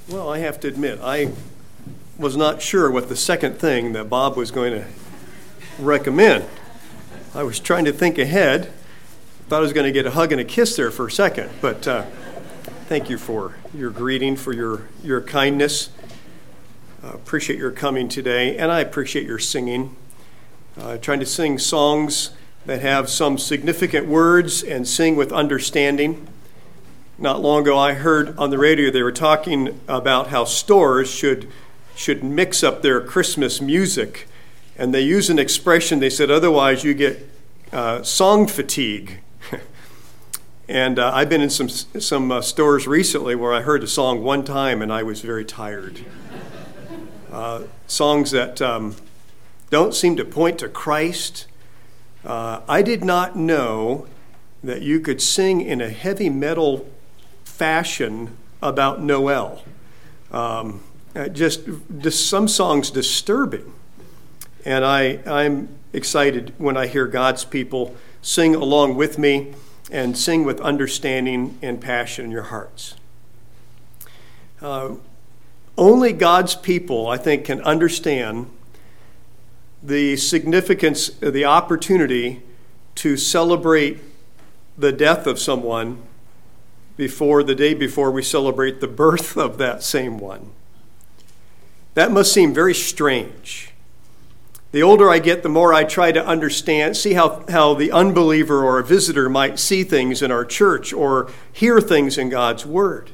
Well, I have to admit, I was not sure what the second thing that Bob was going to recommend. I was trying to think ahead. Thought I was going to get a hug and a kiss there for a second, but thank you for your greeting, for your kindness. Appreciate your coming today, and I appreciate your singing. Trying to sing songs that have some significant words and sing with understanding. Not long ago, I heard on the radio they were talking about how stores should mix up their Christmas music, and they use an expression. They said, otherwise you get song fatigue. And I've been in some stores recently where I heard a song one time and I was very tired. Songs that don't seem to point to Christ. I did not know that you could sing in a heavy metal fashion about Noel. Just some songs disturbing. And I'm excited when I hear God's people sing along with me and sing with understanding and passion in your hearts. Only God's people, I think, can understand the significance, the opportunity to celebrate the death of someone before the day before we celebrate the birth of that same one. That must seem very strange. The older I get, the more I try to understand, see how the unbeliever or a visitor might see things in our church or hear things in God's Word.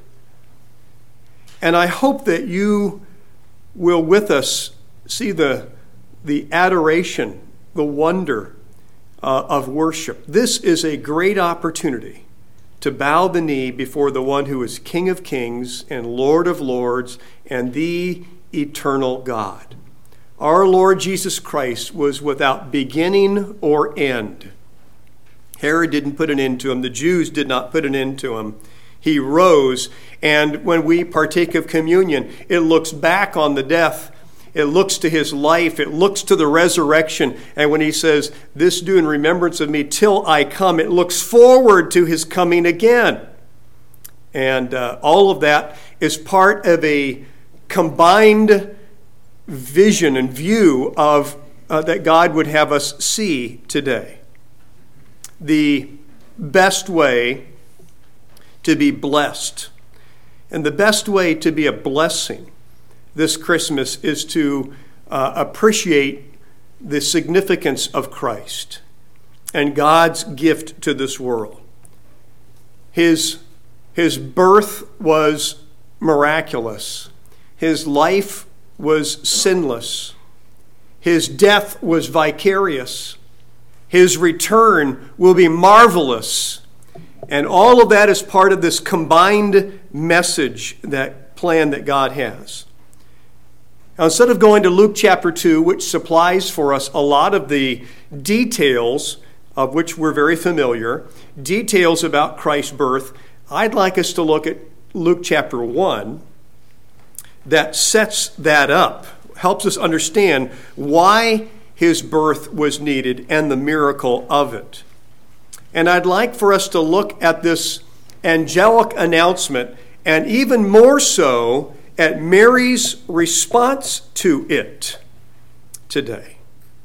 And I hope that you will with us see the adoration, the wonder of worship. This is a great opportunity to bow the knee before the one who is King of Kings and Lord of Lords and the eternal God. Our Lord Jesus Christ was without beginning or end. Herod didn't put an end to him. The Jews did not put an end to him. He rose, and when we partake of communion, it looks back on the death. It looks to his life. It looks to the resurrection. And when he says, "This do in remembrance of me till I come," it looks forward to his coming again. And all of that is part of a combined vision and view of that God would have us see today. The best way to be blessed and the best way to be a blessing this Christmas is to appreciate the significance of Christ and God's gift to this world. His birth was miraculous. His life was sinless. His death was vicarious. His return will be marvelous. And all of that is part of this combined message, that plan that God has. Now, instead of going to Luke chapter 2, which supplies for us a lot of the details of which we're very familiar, details about Christ's birth, I'd like us to look at Luke chapter 1 that sets that up, helps us understand why his birth was needed and the miracle of it. And I'd like for us to look at this angelic announcement, and even more so at Mary's response to it today.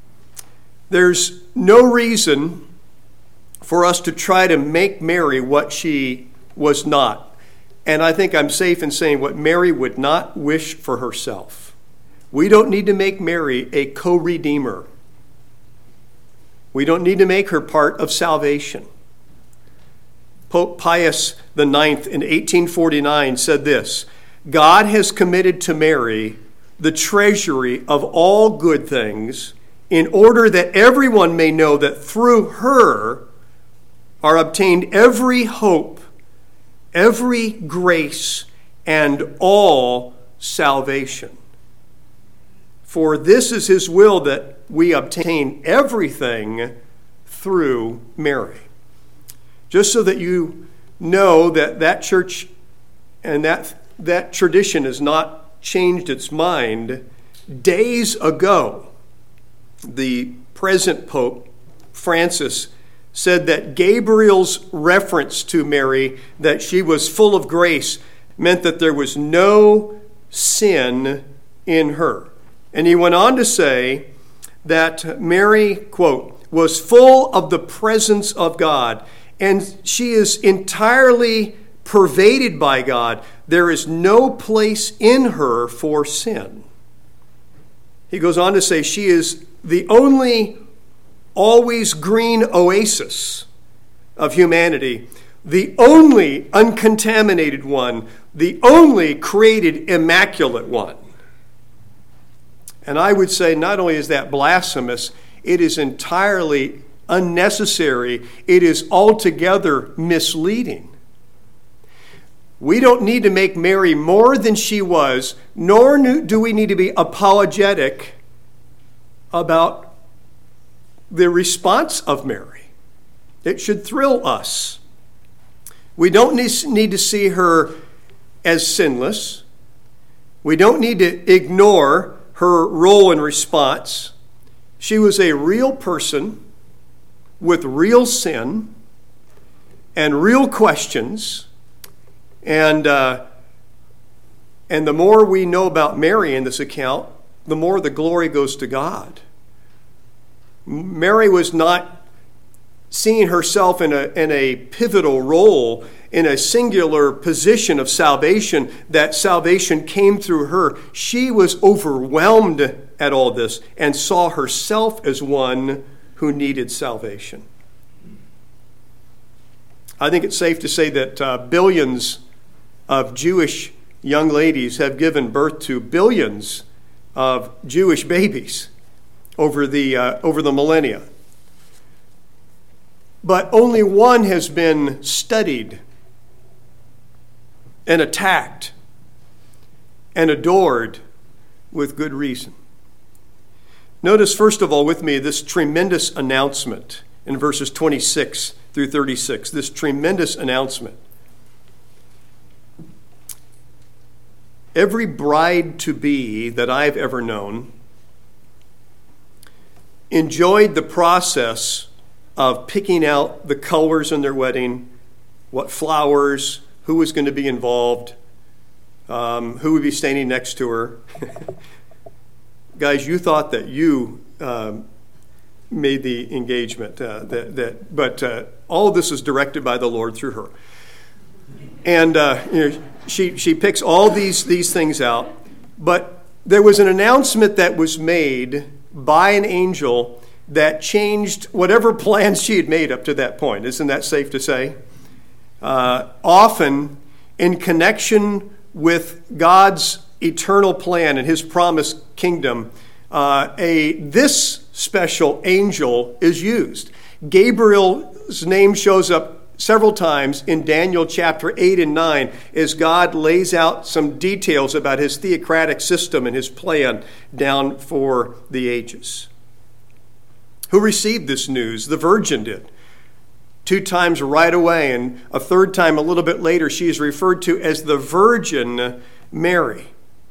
There's no reason for us to try to make Mary what she was not. And I think I'm safe in saying what Mary would not wish for herself. We don't need to make Mary a co-redeemer. We don't need to make her part of salvation. Pope Pius IX in 1849 said this: "God has committed to Mary the treasury of all good things in order that everyone may know that through her are obtained every hope, every grace, and all salvation. For this is his will that we obtain everything through Mary." Just so that you know that church and that tradition has not changed its mind, days ago, the present Pope Francis said that Gabriel's reference to Mary, that she was full of grace, meant that there was no sin in her. And he went on to say that Mary, quote, was full of the presence of God, and she is entirely pervaded by God. There is no place in her for sin. He goes on to say she is the only always green oasis of humanity, the only uncontaminated one, the only created immaculate one. And I would say not only is that blasphemous, it is entirely unnecessary. It is altogether misleading. We don't need to make Mary more than she was, nor do we need to be apologetic about the response of Mary. It should thrill us. We don't need to see her as sinless. We don't need to ignore her role and response. She was a real person with real sin and real questions. And the more we know about Mary in this account, the more the glory goes to God. Mary was not seeing herself in a pivotal role, in a singular position of salvation, that salvation came through her. She was overwhelmed at all this and saw herself as one who needed salvation. I think it's safe to say that billions of Jewish young ladies have given birth to billions of Jewish babies over the millennia. But only one has been studied and attacked and adored with good reason. Notice, first of all, with me, this tremendous announcement in verses 26 through 36. This tremendous announcement. Every bride-to-be that I've ever known enjoyed the process of picking out the colors in their wedding, what flowers, who was going to be involved, who would be standing next to her. Guys, you thought that you made the engagement, but all of this is directed by the Lord through her. And she picks all these things out, but there was an announcement that was made by an angel that changed whatever plans she had made up to that point. Isn't that safe to say? Often, in connection with God's eternal plan and his promised kingdom, this special angel is used. Gabriel's name shows up several times in Daniel chapter 8 and 9 as God lays out some details about his theocratic system and his plan down for the ages. Who received this news? The virgin did. 2 times right away, and a 3rd time a little bit later, she is referred to as the Virgin Mary.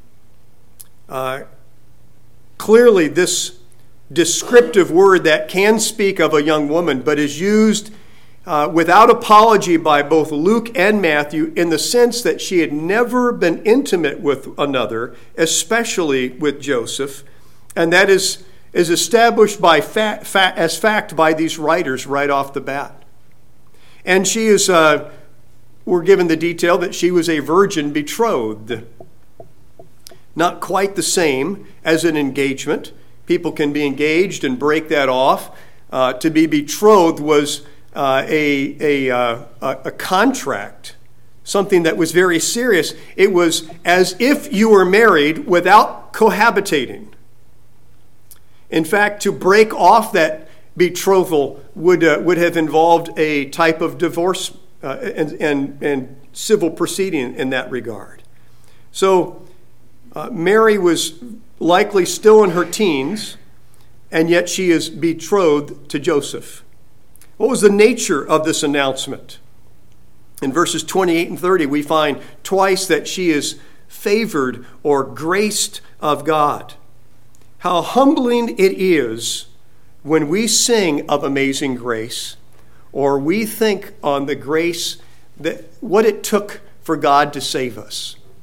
Clearly, this descriptive word that can speak of a young woman, but is used without apology by both Luke and Matthew in the sense that she had never been intimate with another, especially with Joseph, and that is established by as fact by these writers right off the bat. And she is, we're given the detail that she was a virgin betrothed. Not quite the same as an engagement. People can be engaged and break that off. To be betrothed was a contract, something that was very serious. It was as if you were married without cohabitating. In fact, to break off that betrothal would have involved a type of divorce and civil proceeding in that regard. So Mary was likely still in her teens, and yet she is betrothed to Joseph. What was the nature of this announcement? In verses 28 and 30, we find twice that she is favored or graced of God. How humbling it is when we sing of amazing grace, or we think on the grace, that what it took for God to save us.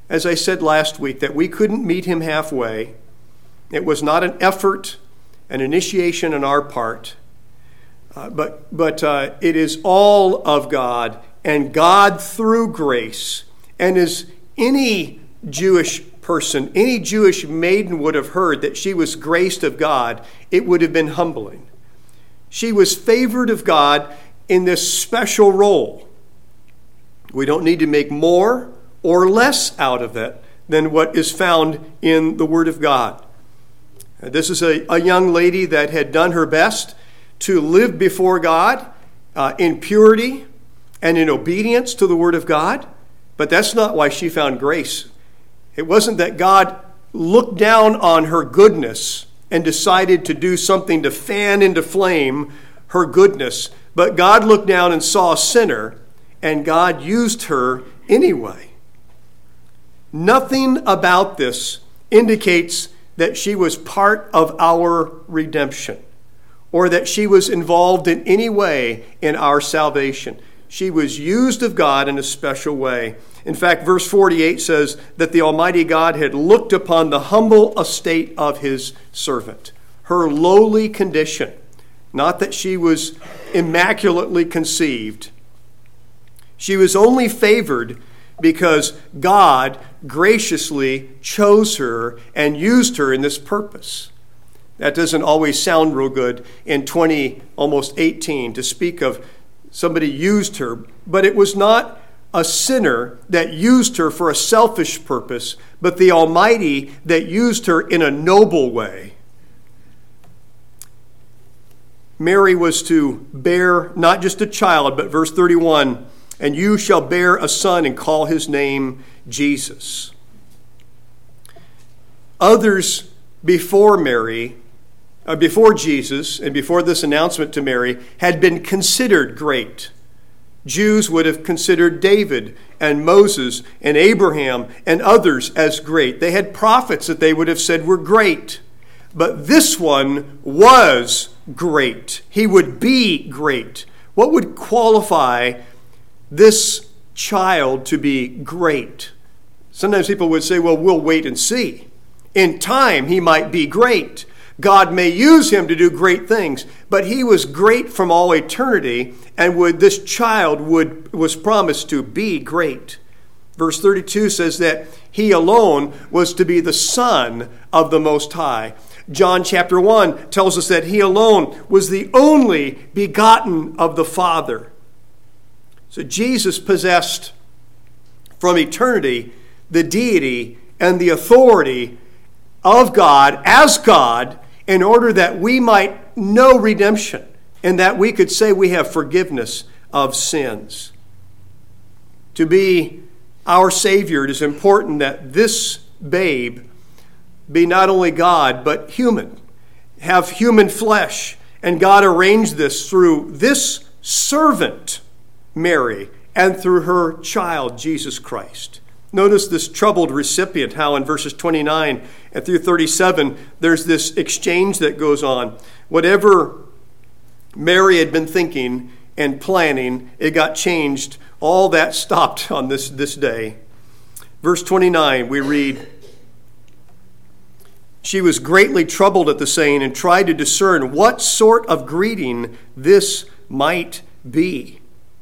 as I said last week, that we couldn't meet him halfway. It was not an effort, an initiation on our part, but it is all of God, and God through grace. And as any Jewish person, any Jewish maiden would have heard that she was graced of God, it would have been humbling. She was favored of God in this special role. We don't need to make more or less out of it than what is found in the Word of God. This is a young lady that had done her best to live before God in purity and in obedience to the Word of God, but that's not why she found grace. It wasn't that God looked down on her goodness and decided to do something to fan into flame her goodness, but God looked down and saw a sinner, and God used her anyway. Nothing about this indicates that she was part of our redemption or that she was involved in any way in our salvation. She was used of God in a special way. In fact, verse 48 says that the Almighty God had looked upon the humble estate of his servant, her lowly condition, not that she was immaculately conceived. She was only favored because God graciously chose her and used her in this purpose. That doesn't always sound real good in 2018 to speak of somebody used her, but it was not a sinner that used her for a selfish purpose, but the Almighty that used her in a noble way. Mary was to bear not just a child, but verse 31, and you shall bear a son and call his name Jesus. Others before Mary, before Jesus, and before this announcement to Mary, had been considered great. Jews would have considered David and Moses and Abraham and others as great. They had prophets that they would have said were great. But this one was great. He would be great. What would qualify this child to be great? Sometimes people would say, well, we'll wait and see. In time, he might be great. God may use him to do great things, but he was great from all eternity, and this child was promised to be great. Verse 32 says that he alone was to be the Son of the Most High. John chapter 1 tells us that he alone was the only begotten of the Father. So Jesus possessed from eternity the deity and the authority of God as God in order that we might know redemption and that we could say we have forgiveness of sins. To be our Savior, it is important that this babe be not only God, but human, have human flesh. And God arranged this through this servant, Mary, and through her child, Jesus Christ. Notice this troubled recipient, how in verses 29 and through 37, there's this exchange that goes on. Whatever Mary had been thinking and planning, it got changed. All that stopped on this day. Verse 29, we read, she was greatly troubled at the saying and tried to discern what sort of greeting this might be.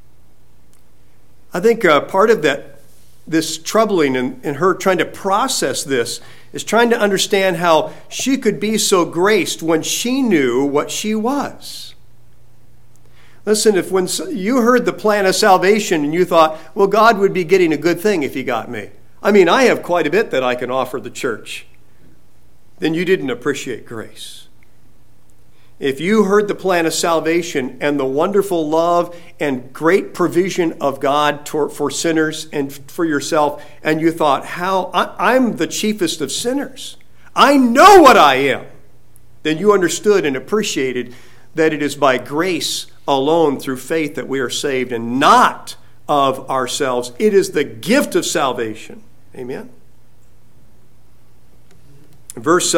I think part of this troubling and her trying to process this is trying to understand how she could be so graced when she knew what she was. Listen, if when you heard the plan of salvation and you thought, well, God would be getting a good thing if he got me. I mean, I have quite a bit that I can offer the church. Then you didn't appreciate grace. If you heard the plan of salvation and the wonderful love and great provision of God for sinners and for yourself, and you thought, I'm the chiefest of sinners. I know what I am. Then you understood and appreciated that it is by grace alone through faith that we are saved and not of ourselves. It is the gift of salvation. Amen. Verse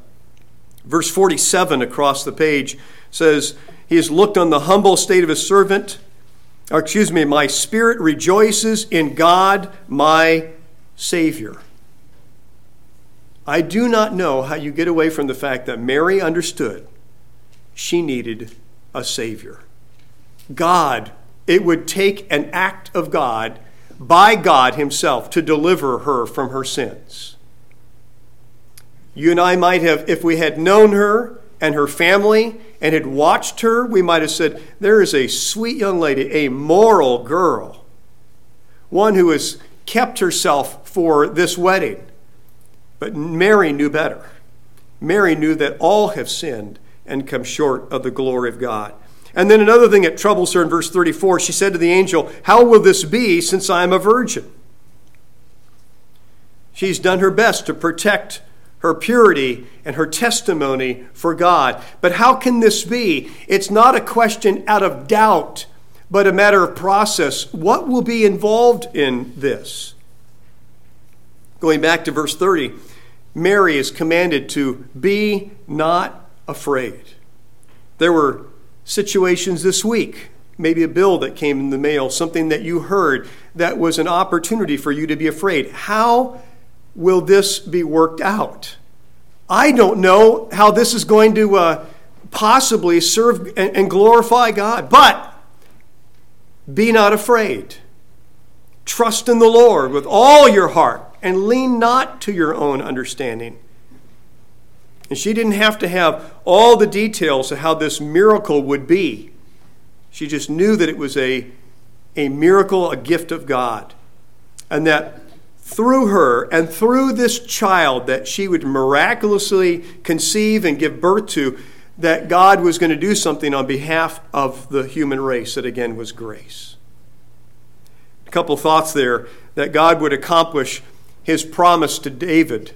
47 across the page says, he has looked on the humble state of his servant. My spirit rejoices in God, my Savior. I do not know how you get away from the fact that Mary understood she needed a Savior. God, it would take an act of God, by God himself, to deliver her from her sins. You and I might have, if we had known her and her family and had watched her, we might have said, there is a sweet young lady, a moral girl, one who has kept herself for this wedding. But Mary knew better. Mary knew that all have sinned and come short of the glory of God. And then another thing that troubles her in verse 34, she said to the angel, how will this be since I am a virgin? She's done her best to protect her purity and her testimony for God. But how can this be? It's not a question out of doubt, but a matter of process. What will be involved in this? Going back to verse 30, Mary is commanded to be not afraid. There were situations this week, maybe a bill that came in the mail, something that you heard that was an opportunity for you to be afraid. How will this be worked out? I don't know how this is going to possibly serve and glorify God, but be not afraid. Trust in the Lord with all your heart and lean not to your own understanding. And she didn't have to have all the details of how this miracle would be. She just knew that it was a miracle, a gift of God. And that through her and through this child that she would miraculously conceive and give birth to, that God was going to do something on behalf of the human race that again was grace. A couple thoughts there, that God would accomplish his promise to David.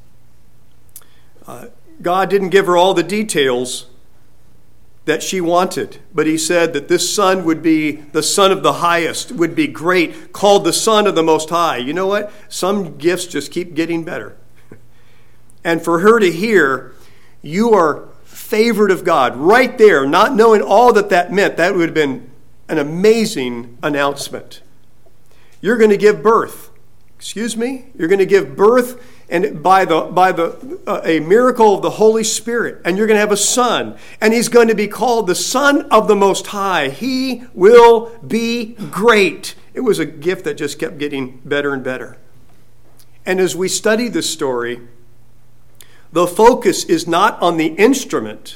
God didn't give her all the details that she wanted, but he said that this son would be the Son of the Highest, would be great, called the Son of the Most High. You know what? Some gifts just keep getting better. And for her to hear, you are favored of God, right there, not knowing all that meant, that would have been an amazing announcement. You're going to give birth. Excuse me? You're going to give birth, and by a miracle of the Holy Spirit, and you're going to have a son, and he's going to be called the Son of the Most High. He will be great. It was a gift that just kept getting better and better. And as we study this story, the focus is not on the instrument,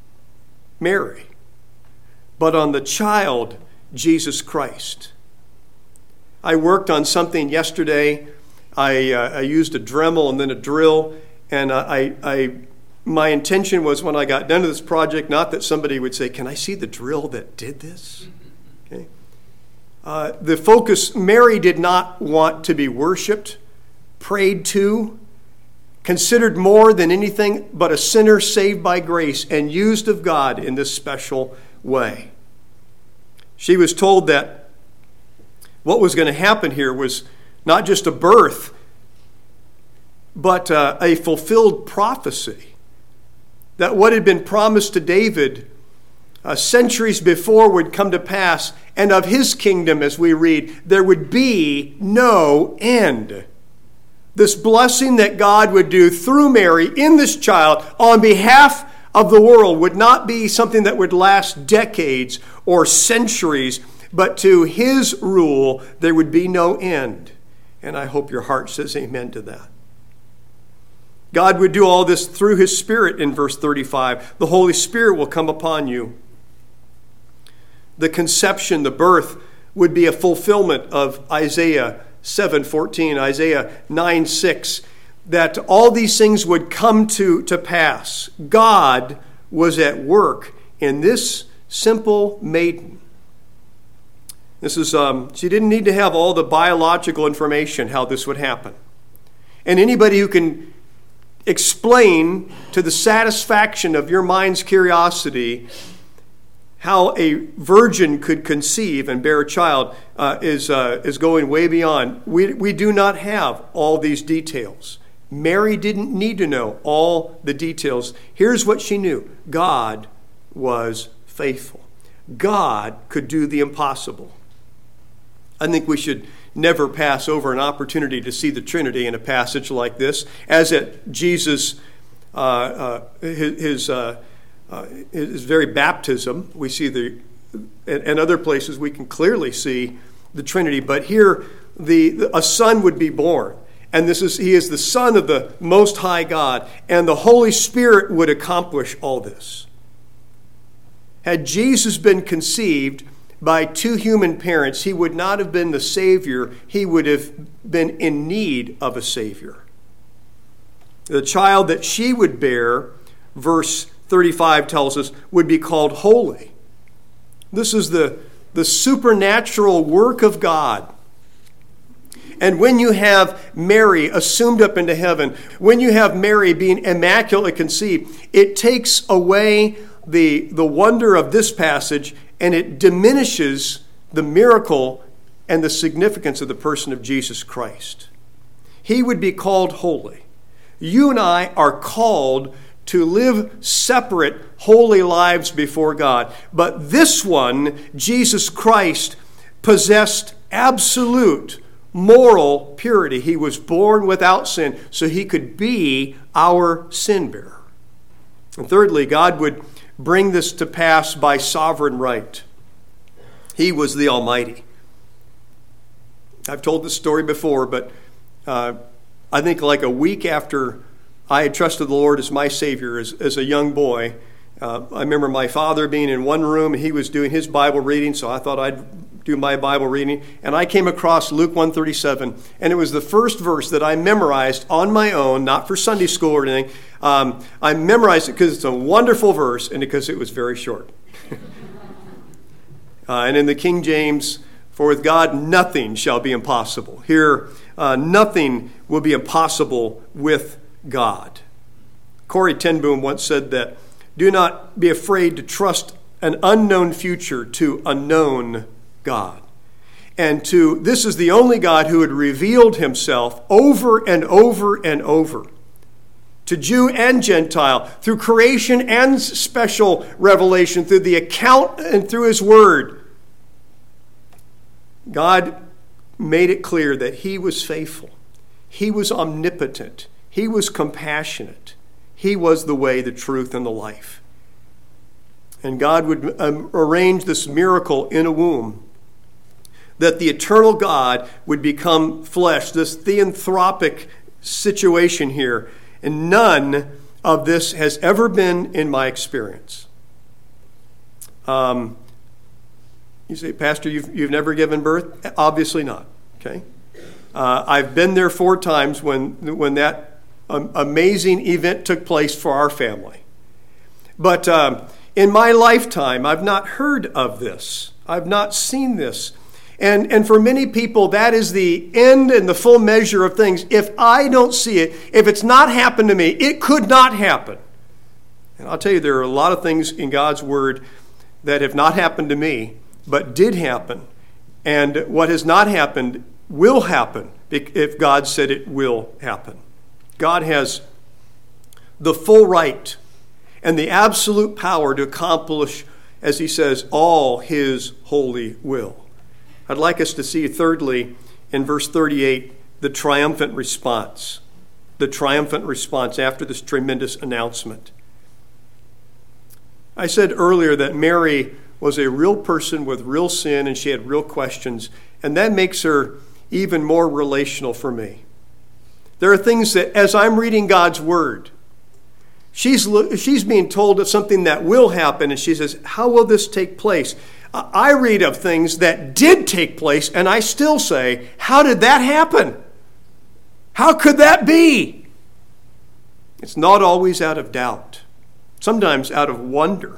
Mary, but on the child, Jesus Christ. I worked on something yesterday. I used a Dremel and then a drill, and my intention was when I got done with this project, not that somebody would say, can I see the drill that did this? Okay. The focus, Mary did not want to be worshiped, prayed to, considered more than anything but a sinner saved by grace and used of God in this special way. She was told that what was going to happen here was not just a birth, but a fulfilled prophecy. That what had been promised to David centuries before would come to pass, and of his kingdom, as we read, there would be no end. This blessing that God would do through Mary in this child on behalf of the world would not be something that would last decades or centuries, but to his rule there would be no end. And I hope your heart says amen to that. God would do all this through his Spirit in verse 35. The Holy Spirit will come upon you. The conception, the birth, would be a fulfillment of Isaiah 7:14, Isaiah 9:6, that all these things would come to pass. God was at work in this simple maiden. This is she didn't need to have all the biological information how this would happen. And anybody who can explain to the satisfaction of your mind's curiosity how a virgin could conceive and bear a child is going way beyond. We do not have all these details. Mary didn't need to know all the details. Here's what she knew. God was faithful. God could do the impossible. I think we should never pass over an opportunity to see the Trinity in a passage like this. As at Jesus' his very baptism, we see and other places we can clearly see the Trinity. But here, a son would be born. And he is the Son of the Most High God, and the Holy Spirit would accomplish all this. Had Jesus been conceived by two human parents, he would not have been the Savior. He would have been in need of a Savior. The child that she would bear, verse 35 tells us, would be called holy. This is the supernatural work of God. And when you have Mary assumed up into heaven, when you have Mary being immaculately conceived, it takes away the wonder of this passage, and it diminishes the miracle and the significance of the person of Jesus Christ. He would be called holy. You and I are called to live separate, holy lives before God. But this one, Jesus Christ, possessed absolute moral purity. He was born without sin, so he could be our sin bearer. And thirdly, God would bring this to pass by sovereign right. He was the Almighty. I've told this story before, but I think like a week after I had trusted the Lord as my Savior as a young boy, I remember my father being in one room and he was doing his Bible reading, so I thought I'd do my Bible reading, and I came across Luke 1:37, and it was the first verse that I memorized on my own, not for Sunday school or anything. I memorized it because it's a wonderful verse and because it was very short. And in the King James, for with God nothing shall be impossible. Here, nothing will be impossible with God. Corrie ten Boom once said that, do not be afraid to trust an unknown future to a known God. And this is the only God who had revealed himself over and over and over to Jew and Gentile, through creation and special revelation, through the account and through his word. God made it clear that he was faithful. He was omnipotent. He was compassionate. He was the way, the truth, and the life. And God would arrange this miracle in a womb, that the eternal God would become flesh, this theanthropic situation here. And none of this has ever been in my experience. You say, Pastor, you've never given birth? Obviously not. Okay. I've been there 4 times when that amazing event took place for our family. But in my lifetime, I've not heard of this. I've not seen this. And for many people, that is the end and the full measure of things. If I don't see it, if it's not happened to me, it could not happen. And I'll tell you, there are a lot of things in God's Word that have not happened to me, but did happen. And what has not happened will happen if God said it will happen. God has the full right and the absolute power to accomplish, as he says, all his holy will. I'd like us to see, thirdly, in verse 38, the triumphant response. The triumphant response after this tremendous announcement. I said earlier that Mary was a real person with real sin, and she had real questions, and that makes her even more relational for me. There are things that, as I'm reading God's Word, she's being told of something that will happen, and she says, how will this take place? I read of things that did take place, and I still say, how did that happen? How could that be? It's not always out of doubt. Sometimes out of wonder.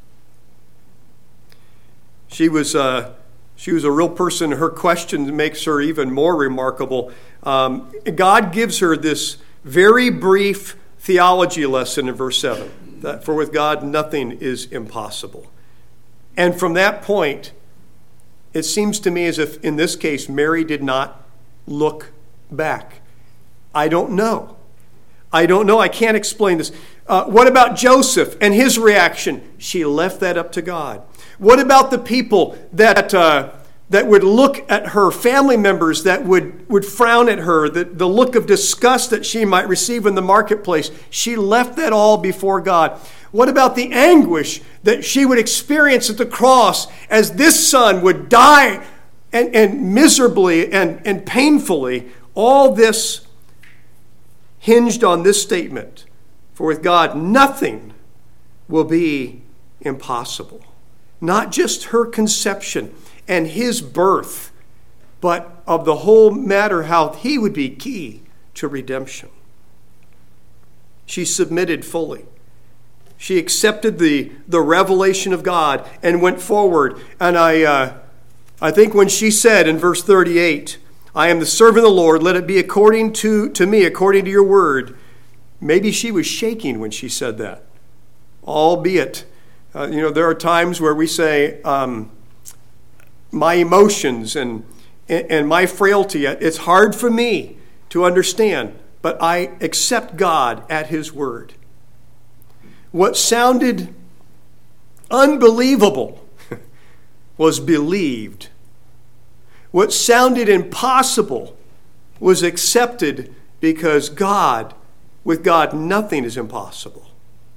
She was a real person. Her question makes her even more remarkable. God gives her this very brief theology lesson in verse 7. That for with God nothing is impossible. And from that point, it seems to me as if in this case, Mary did not look back. I don't know. I can't explain this. What about Joseph and his reaction? She left that up to God. What about the people that that would look at her, family members that would frown at her, the look of disgust that she might receive in the marketplace. She left that all before God. What about the anguish that she would experience at the cross as this son would die and miserably and painfully? All this hinged on this statement: for with God nothing will be impossible. Not just her conception and his birth, but of the whole matter, how he would be key to redemption. She submitted fully. She accepted the revelation of God and went forward. And I think when she said in verse 38, I am the servant of the Lord, let it be according to me, according to your word. Maybe she was shaking when she said that. Albeit, there are times where we say, my emotions and my frailty, it's hard for me to understand, but I accept God at his word. What sounded unbelievable was believed. What sounded impossible was accepted, because with God, nothing is impossible.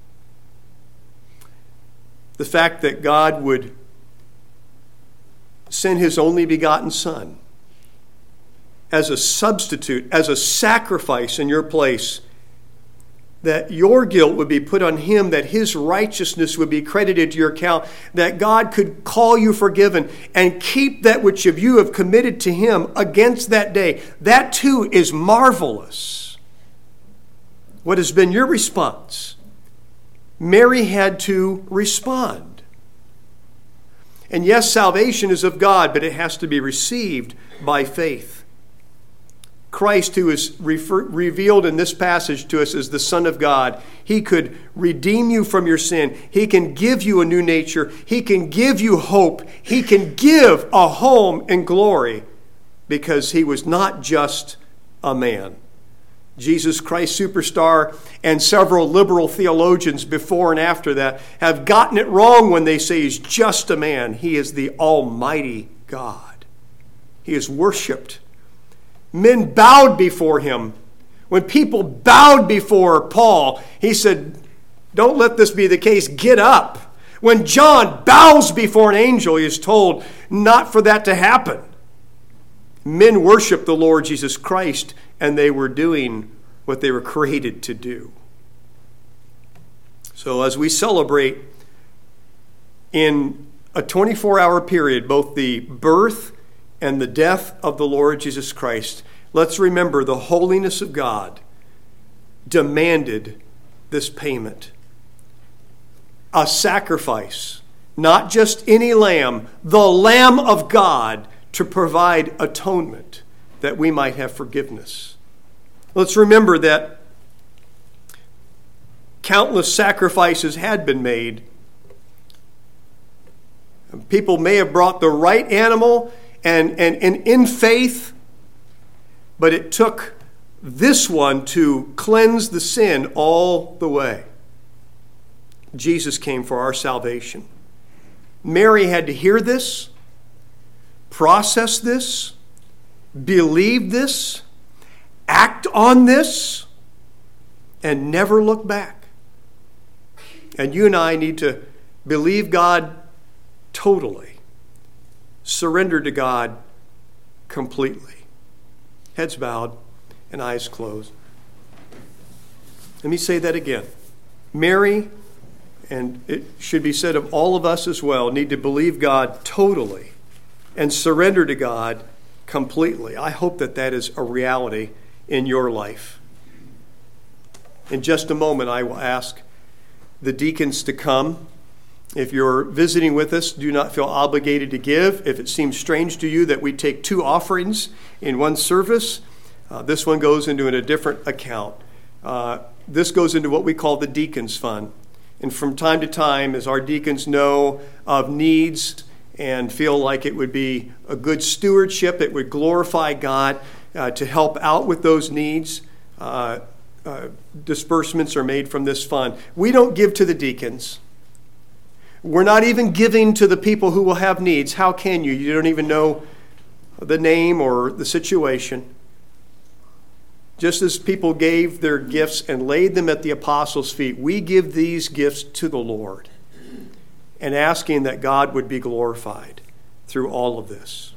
The fact that God would send his only begotten Son as a substitute, as a sacrifice in your place, that your guilt would be put on him, that his righteousness would be credited to your account, that God could call you forgiven and keep that which you have committed to him against that day. That too is marvelous. What has been your response? Mary had to respond. And yes, salvation is of God, but it has to be received by faith. Christ, who is revealed in this passage to us as the Son of God, he could redeem you from your sin. He can give you a new nature. He can give you hope. He can give a home in glory, because he was not just a man. Jesus Christ Superstar and several liberal theologians before and after that have gotten it wrong when they say he's just a man. He is the Almighty God. He is worshipped. Men bowed before him. When people bowed before Paul, he said, don't let this be the case, get up. When John bows before an angel, he is told not for that to happen. Men worship the Lord Jesus Christ, and they were doing what they were created to do. So as we celebrate in a 24-hour period both the birth and the death of the Lord Jesus Christ, let's remember the holiness of God demanded this payment. A sacrifice, not just any lamb, the Lamb of God, to provide atonement that we might have forgiveness. Let's remember that countless sacrifices had been made. People may have brought the right animal and in faith, but it took this one to cleanse the sin all the way. Jesus came for our salvation. Mary had to hear this, process this, believe this, act on this, and never look back. And you and I need to believe God totally, surrender to God completely. Heads bowed and eyes closed. Let me say that again. Mary, and it should be said of all of us as well, need to believe God totally and surrender to God completely. I hope that that is a reality in your life. In just a moment, I will ask the deacons to come. If you're visiting with us, do not feel obligated to give. If it seems strange to you that we take two offerings in one service, this one goes into a different account. This goes into what we call the Deacons Fund. And from time to time, as our deacons know of needs and feel like it would be a good stewardship, it would glorify God to help out with those needs, disbursements are made from this fund. We don't give to the deacons. We're not even giving to the people who will have needs. How can you? You don't even know the name or the situation. Just as people gave their gifts and laid them at the apostles' feet, we give these gifts to the Lord and asking that God would be glorified through all of this.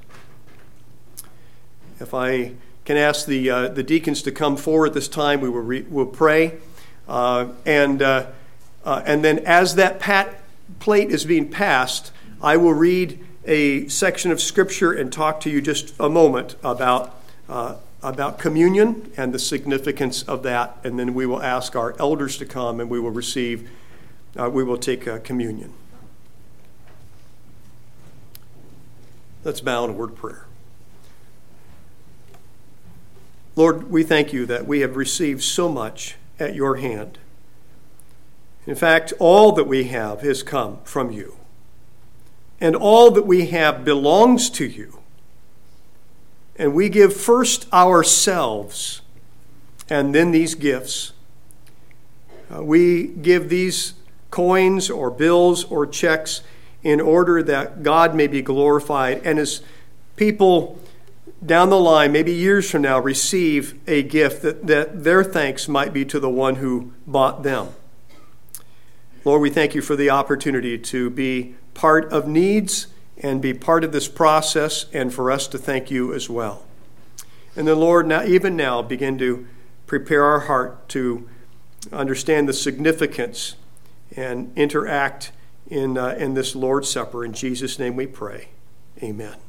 If I can ask the deacons to come forward this time, we'll pray. And then as that plate is being passed, I will read a section of Scripture and talk to you just a moment about communion and the significance of that. And then we will ask our elders to come and we will take communion. Let's bow in a word of prayer. Lord, we thank you that we have received so much at your hand. In fact, all that we have has come from you. And all that we have belongs to you. And we give first ourselves and then these gifts. We give these coins or bills or checks in order that God may be glorified. And as people down the line, maybe years from now, receive a gift, that their thanks might be to the one who bought them. Lord, we thank you for the opportunity to be part of needs and be part of this process, and for us to thank you as well. And then, Lord, even now, begin to prepare our heart to understand the significance and interact in this Lord's Supper. In Jesus' name we pray. Amen.